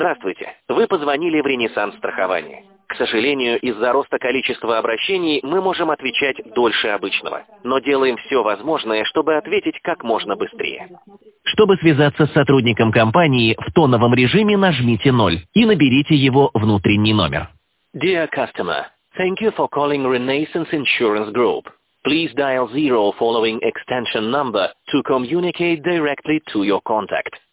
Здравствуйте. Вы позвонили в Ренессанс страхование. К сожалению, из-за роста количества обращений мы можем отвечать дольше обычного, но делаем все возможное, чтобы ответить как можно быстрее. Чтобы связаться с сотрудником компании, в тоновом режиме нажмите 0 и наберите его внутренний номер. Dear customer, thank you for calling Renaissance Insurance Group. Please dial 0 following extension number to communicate directly to your contact.